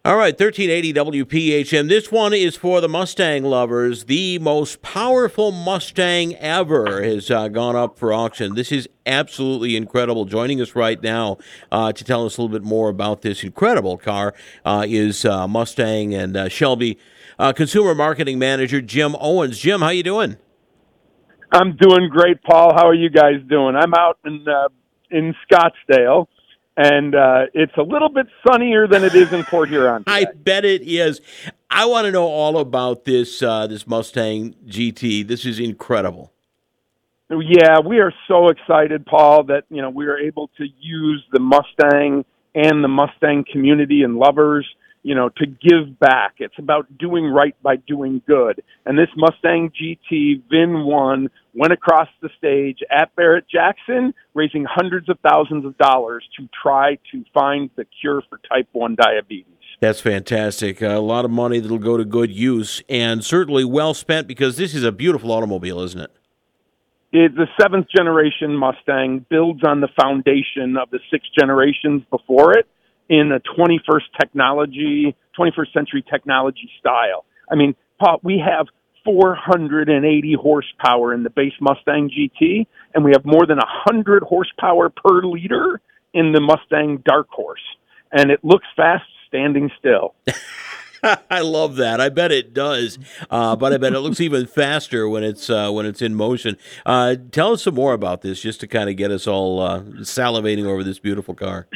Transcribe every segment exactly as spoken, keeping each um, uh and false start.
All right, thirteen eighty W P H M. This one is for the Mustang lovers. The most powerful Mustang ever has uh, gone up for auction. This is absolutely incredible. Joining us right now uh, to tell us a little bit more about this incredible car uh, is uh, Mustang and uh, Shelby uh, Consumer Marketing Manager Jim Owens. Jim, how you doing? I'm doing great, Paul. How are you guys doing? I'm out in uh, in Scottsdale. And uh, it's a little bit sunnier than it is in Port Huron today. I bet it is. I want to know all about this uh, this Mustang G T. This is incredible. Yeah, we are so excited, Paul, that you know we are able to use the Mustang and the Mustang community and lovers, you know, to give back. It's about doing right by doing good. And this Mustang G T V I N one went across the stage at Barrett-Jackson, raising hundreds of thousands of dollars to try to find the cure for type one diabetes. That's fantastic. Uh, a lot of money that'll go to good use, and certainly well spent, because this is a beautiful automobile, isn't it? It, the seventh generation Mustang builds on the foundation of the six generations before it in a twenty-first technology, twenty-first century technology style. I mean, Paul, we have four hundred eighty horsepower in the base Mustang G T, and we have more than one hundred horsepower per liter in the Mustang Dark Horse. And it looks fast standing still. I love that. I bet it does, uh, but I bet it looks even faster when it's uh, when it's in motion. Uh, tell us some more about this, just to kind of get us all uh, salivating over this beautiful car.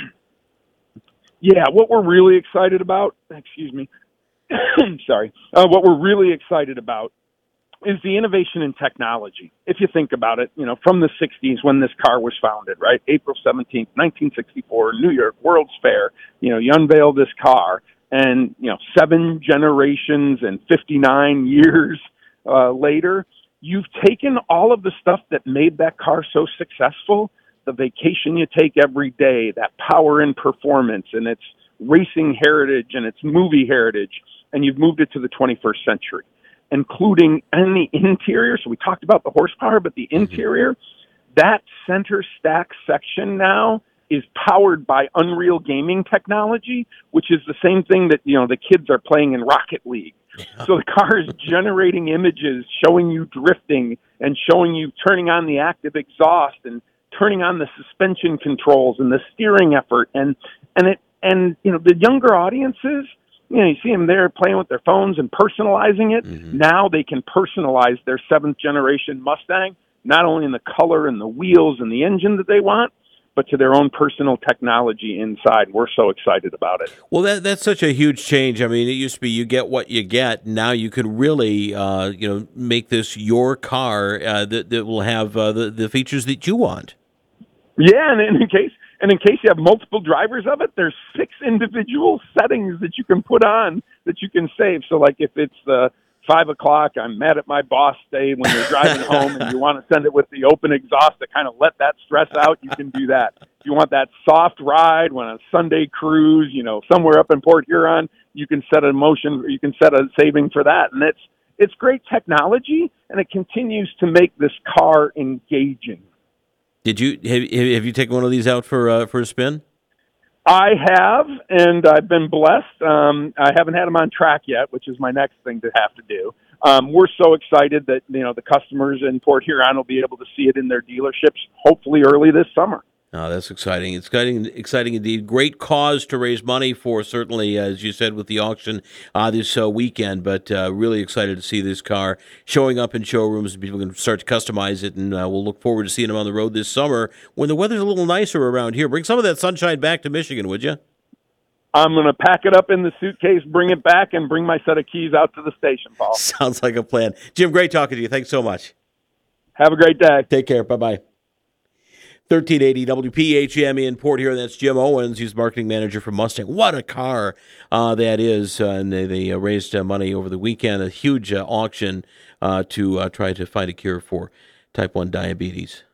Yeah, what we're really excited about, excuse me, sorry, uh, what we're really excited about is the innovation in technology. If you think about it, you know, from the sixties when this car was founded, right? April seventeenth, nineteen sixty-four, New York World's Fair, you know, you unveil this car, and, you know, seven generations and fifty-nine years uh, later, you've taken all of the stuff that made that car so successful, the vacation you take every day, that power and performance, and its racing heritage and its movie heritage, and you've moved it to the twenty-first century, including in the interior. So we talked about the horsepower, but the interior, that center stack section now is powered by Unreal gaming technology, which is the same thing that, you know, the kids are playing in Rocket League. So the car is generating images, showing you drifting and showing you turning on the active exhaust and turning on the suspension controls and the steering effort. And, and it, and, you know, the younger audiences, you know, you see them there playing with their phones and personalizing it. Mm-hmm. Now they can personalize their seventh generation Mustang, not only in the color and the wheels and the engine that they want, but to their own personal technology inside. We're so excited about it. Well, that that's such a huge change. I mean, it used to be you get what you get. Now you can really, uh, you know, make this your car uh, that, that will have uh, the, the features that you want. Yeah, and in case and in case you have multiple drivers of it, there's six individual settings that you can put on that you can save. So, like if it's the uh, five o'clock, I'm mad at my boss day when you're driving home and you want to send it with the open exhaust to kind of let that stress out, you can do that. If you want that soft ride when a Sunday cruise, you know, somewhere up in Port Huron, you can set a motion, you can set a saving for that. And it's, it's great technology, and it continues to make this car engaging. Did you have, have you taken one of these out for uh, for a spin? I have, and I've been blessed. Um, I haven't had them on track yet, which is my next thing to have to do. Um, we're so excited that, you know, the customers in Port Huron will be able to see it in their dealerships, hopefully early this summer. Oh, that's exciting. It's exciting, exciting indeed. Great cause to raise money for, certainly, as you said, with the auction uh, this uh, weekend, but uh, really excited to see this car showing up in showrooms. People can start to customize it, and uh, we'll look forward to seeing them on the road this summer when the weather's a little nicer around here. Bring some of that sunshine back to Michigan, would you? I'm going to pack it up in the suitcase, bring it back, and bring my set of keys out to the station, Paul. Sounds like a plan. Jim, great talking to you. Thanks so much. Have a great day. Take care. Bye-bye. thirteen eighty W P H M in Port Huron. That's Jim Owens. He's marketing manager for Mustang. What a car uh, that is. Uh, and they, they uh, raised uh, money over the weekend, a huge uh, auction uh, to uh, try to find a cure for type one diabetes.